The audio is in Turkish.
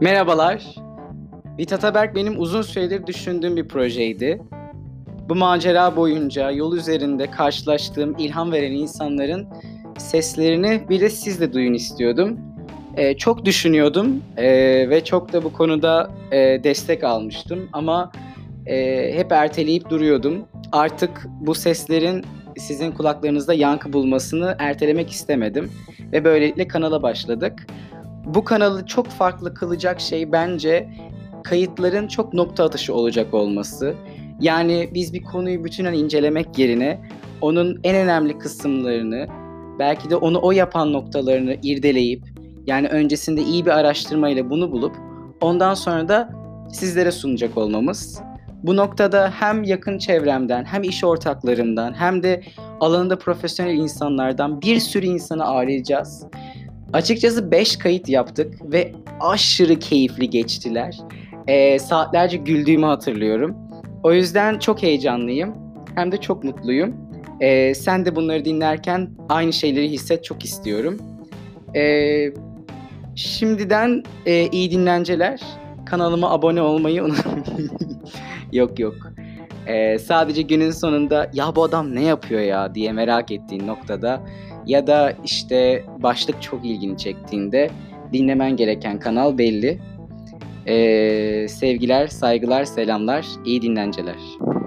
Merhabalar. Mithat Aberk benim uzun süredir düşündüğüm bir projeydi. Bu macera boyunca yol üzerinde karşılaştığım ilham veren insanların seslerini bir de siz de duyun istiyordum. Çok düşünüyordum ve çok da bu konuda destek almıştım ama hep erteleyip duruyordum. Artık bu seslerin sizin kulaklarınızda yankı bulmasını ertelemek istemedim ve böylelikle kanala başladık. Bu kanalı çok farklı kılacak şey bence kayıtların çok nokta atışı olacak olması. Yani biz bir konuyu bütünen incelemek yerine onun en önemli kısımlarını, belki de onu o yapan noktalarını irdeleyip, yani öncesinde iyi bir araştırmayla bunu bulup ondan sonra da sizlere sunacak olmamız. Bu noktada hem yakın çevremden, hem iş ortaklarımdan, hem de alanında profesyonel insanlardan bir sürü insanı ağırlayacağız. Açıkçası 5 kayıt yaptık ve aşırı keyifli geçtiler. Saatlerce güldüğümü hatırlıyorum. O yüzden çok heyecanlıyım. Hem de çok mutluyum. Sen de bunları dinlerken aynı şeyleri hisset çok istiyorum. Ee, Şimdiden iyi dinlenceler. Kanalıma abone olmayı unutmayın. Yok yok. Sadece günün sonunda ya bu adam ne yapıyor ya diye merak ettiğin noktada ya da işte başlık çok ilgini çektiğinde dinlemen gereken kanal belli. Sevgiler, saygılar, selamlar, iyi dinlenceler.